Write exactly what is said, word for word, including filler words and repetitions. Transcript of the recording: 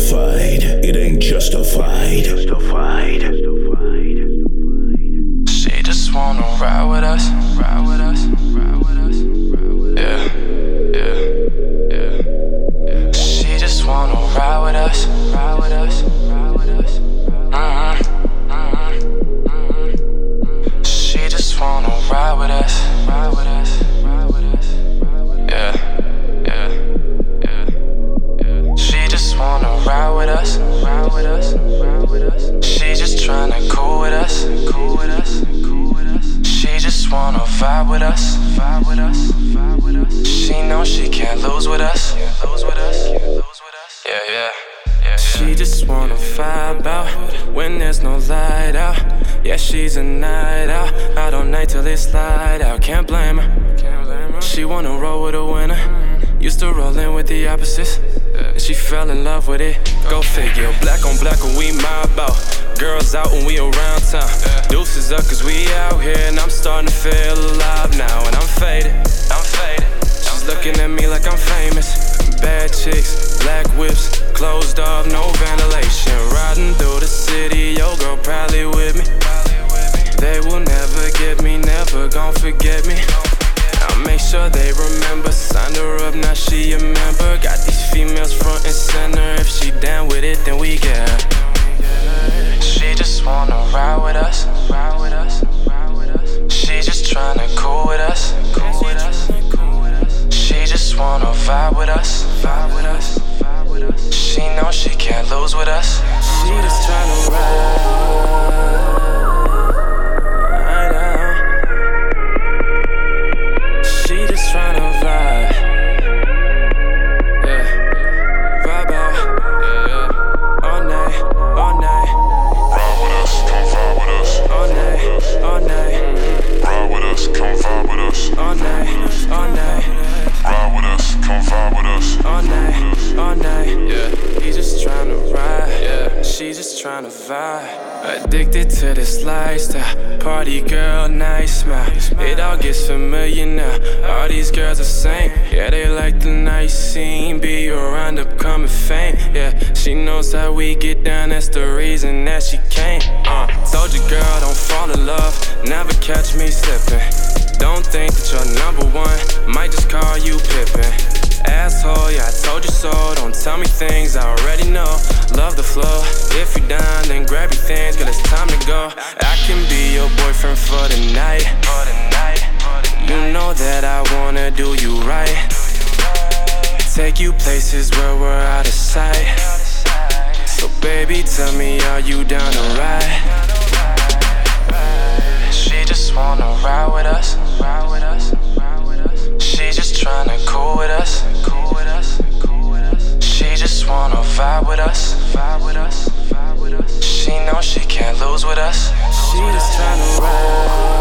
fight. It ain't justified. She just wanna ride with us, ride with us, ride with us, ride with us. Yeah, yeah, yeah, yeah. She just wanna ride with us, ride with us, ride with us. Mm-hmm, mm-hmm, mm-hmm. She just wanna ride with us, ride with us, ride with us, ride with us. Yeah, yeah, yeah, yeah. She just wanna ride with us, ride with us, ride with us. She just tryna cool with us, cool with us, cool with us. She just wanna vibe with us, vibe with us, vibe with us. She knows she can't lose with us, can't lose with us, can't lose with us. Yeah, yeah, yeah, yeah. She just wanna vibe out when there's no light out. Yeah, she's a night out, out all night till it's light out. Can't blame her. She wanna roll with a winner. Used to roll in with the opposites, and she fell in love with it. Go figure, black on black when we mob out. Girls out when we around town. Deuces up cause we out here, and I'm starting to feel alive now. And I'm faded, I'm faded. She's looking at me like I'm famous. Bad chicks, black whips, closed off, no ventilation. Riding through the city, yo girl probably with me. They will never get me, never gon' forget me. I'll make sure they remember. Signed her up, now she a member. Got these females front and center. If she down with it, then we get her. She just wanna ride with us, ride with us, ride with us. She just tryna cool with us, cool with us, cool with us. She just wanna vibe with us, vibe with us, vibe with us. She knows she can't lose with us. She just tryna ride. Tryna vibe, yeah, vibe out, yeah, yeah. All night, all night. Ride with us, come vibe with us. All night, all night. Ride with us, come vibe with us. All night, all night. Ride with us, come vibe with us. All night, all night. Yeah, he just tryna ride. Yeah, she just tryna vibe. Addicted to this lifestyle, party girl, nice smile. It all gets familiar now. All these girls the same. Yeah, they like the nice scene, be around upcoming fame. Yeah, she knows how we get down. That's the reason that she came. Uh, told you, girl, don't fall in love. Never catch me slipping. Don't think that you're number one. Might just call you Pippin. Asshole, yeah, I told you so. Don't tell me things I already know. Love the flow. If you're down, then grab your things, girl, it's time to go. I can be your boyfriend for the night. You know that I wanna do you right. Take you places where we're out of sight. So baby, tell me, are you down to ride? She just wanna ride with us, ride with us, ride with us. She just tryna cool with us, cool with us, cool with us. She just wanna vibe with us, vibe with us, vibe with us. She knows she can't lose with us. She just tryna ride.